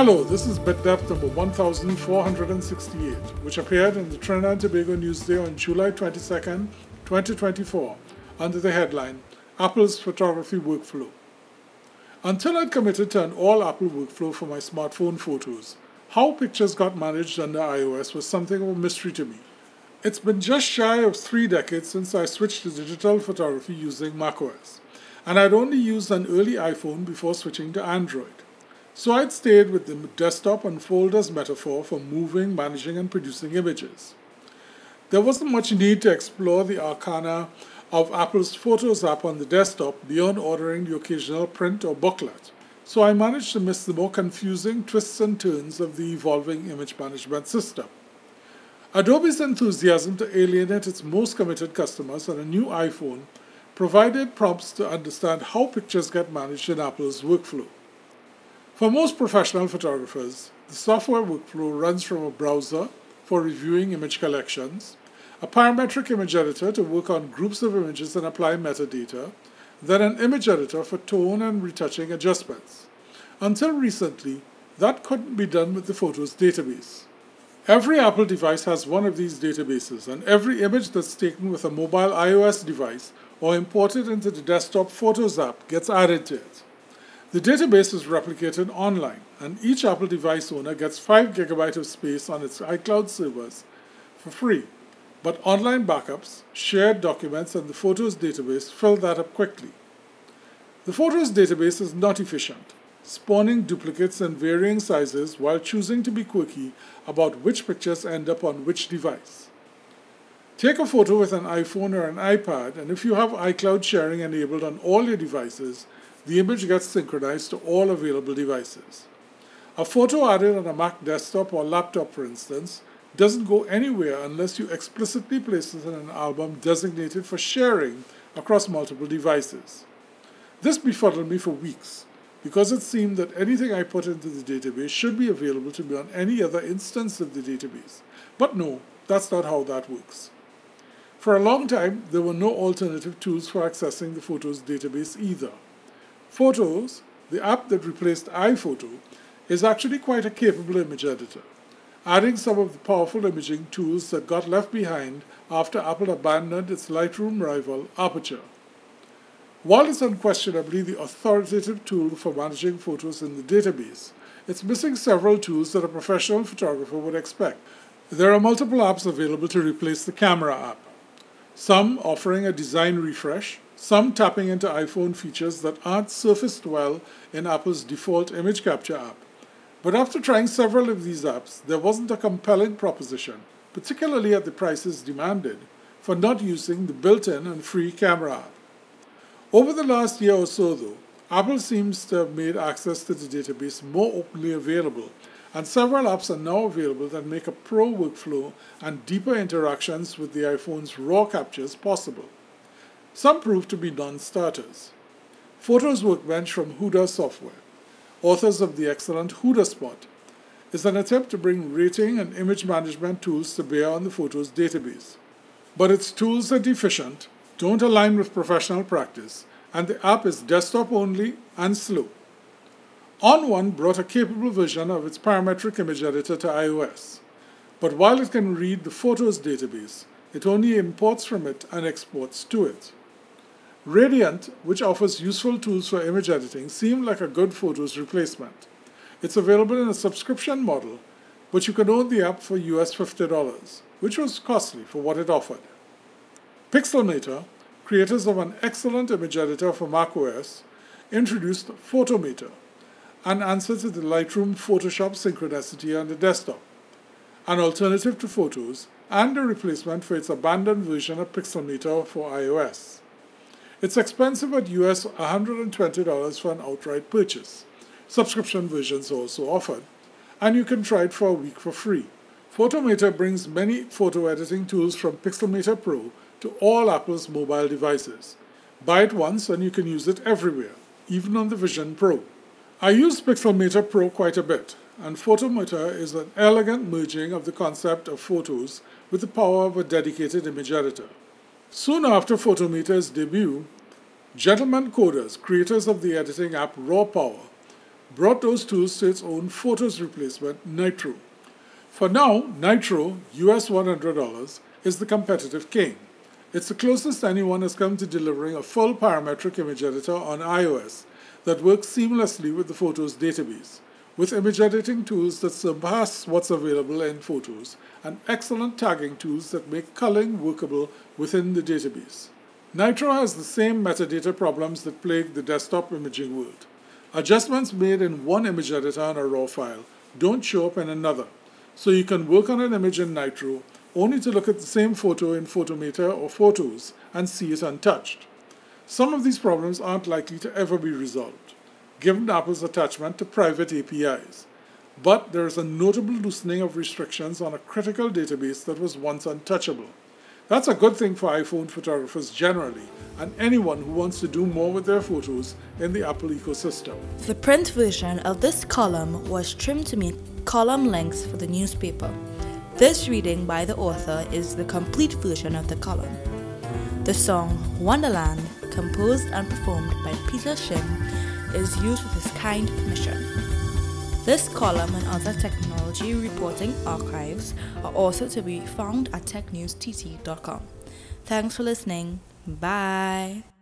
Hello, this is BitDepth number 1468, which appeared in the Trinidad and Tobago Newsday on July 22nd, 2024, under the headline, Apple's Photography Workflow. Until I'd committed to an all-Apple workflow for my smartphone photos, how pictures got managed under iOS was something of a mystery to me. It's been just shy of 3 decades since I switched to digital photography using macOS, and I'd only used an early iPhone before switching to Android. So I'd stayed with the desktop and folders metaphor for moving, managing, and producing images. There wasn't much need to explore the arcana of Apple's Photos app on the desktop beyond ordering the occasional print or booklet, so I managed to miss the more confusing twists and turns of the evolving image management system. Adobe's enthusiasm to alienate its most committed customers on a new iPhone provided prompts to understand how pictures get managed in Apple's workflow. For most professional photographers, the software workflow runs from a browser for reviewing image collections, a parametric image editor to work on groups of images and apply metadata, then an image editor for tone and retouching adjustments. Until recently, that couldn't be done with the Photos database. Every Apple device has one of these databases, and every image that's taken with a mobile iOS device or imported into the desktop Photos app gets added to it. The database is replicated online, and each Apple device owner gets 5 GB of space on its iCloud servers for free. But online backups, shared documents, and the Photos database fill that up quickly. The Photos database is not efficient, spawning duplicates in varying sizes while choosing to be quirky about which pictures end up on which device. Take a photo with an iPhone or an iPad, and if you have iCloud sharing enabled on all your devices, the image gets synchronized to all available devices. A photo added on a Mac desktop or laptop, for instance, doesn't go anywhere unless you explicitly place it in an album designated for sharing across multiple devices. This befuddled me for weeks, because it seemed that anything I put into the database should be available to me on any other instance of the database. But no, that's not how that works. For a long time, there were no alternative tools for accessing the Photos database either. Photos, the app that replaced iPhoto, is actually quite a capable image editor, adding some of the powerful imaging tools that got left behind after Apple abandoned its Lightroom rival, Aperture. While it's unquestionably the authoritative tool for managing photos in the database, it's missing several tools that a professional photographer would expect. There are multiple apps available to replace the Camera app, some offering a design refresh, some tapping into iPhone features that aren't surfaced well in Apple's default image capture app. But after trying several of these apps, there wasn't a compelling proposition, particularly at the prices demanded, for not using the built-in and free Camera app. Over the last year or so, though, Apple seems to have made access to the database more openly available, and several apps are now available that make a pro workflow and deeper interactions with the iPhone's RAW captures possible. Some prove to be non-starters. Photos Workbench from Huda Software, authors of the excellent Huda Spot, is an attempt to bring rating and image management tools to bear on the Photos database. But its tools are deficient, don't align with professional practice, and the app is desktop only and slow. ON1 brought a capable version of its parametric image editor to iOS, but while it can read the Photos database, it only imports from it and exports to it. Radiant, which offers useful tools for image editing, seemed like a good Photos replacement. It's available in a subscription model, but you can own the app for US $50, which was costly for what it offered. Pixelmator, creators of an excellent image editor for macOS, introduced Photomator, an answer to the Lightroom Photoshop synchronicity on the desktop, an alternative to Photos, and a replacement for its abandoned version of Pixelmator for iOS. It's expensive at US $120 for an outright purchase. Subscription versions are also offered, and you can try it for a week for free. Photomator brings many photo editing tools from Pixelmator Pro to all Apple's mobile devices. Buy it once and you can use it everywhere, even on the Vision Pro. I use Pixelmator Pro quite a bit, and Photomator is an elegant merging of the concept of photos with the power of a dedicated image editor. Soon after Photomator's debut, Gentleman Coders, creators of the editing app Raw Power, brought those tools to its own photos replacement, Nitro. For now, Nitro, US $100, is the competitive king. It's the closest anyone has come to delivering a full parametric image editor on iOS that works seamlessly with the Photos database, with image editing tools that surpass what's available in Photos and excellent tagging tools that make culling workable within the database. Nitro has the same metadata problems that plague the desktop imaging world. Adjustments made in one image editor on a RAW file don't show up in another, so you can work on an image in Nitro only to look at the same photo in Photometer or Photos and see it untouched. Some of these problems aren't likely to ever be resolved, given Apple's attachment to private APIs. But there is a notable loosening of restrictions on a critical database that was once untouchable. That's a good thing for iPhone photographers generally, and anyone who wants to do more with their photos in the Apple ecosystem. The print version of this column was trimmed to meet column lengths for the newspaper. This reading by the author is the complete version of the column. The song Wonderland, composed and performed by Peter Shim, is used with his kind permission. This column and other technology reporting archives are also to be found at technewstt.com. Thanks for listening. Bye.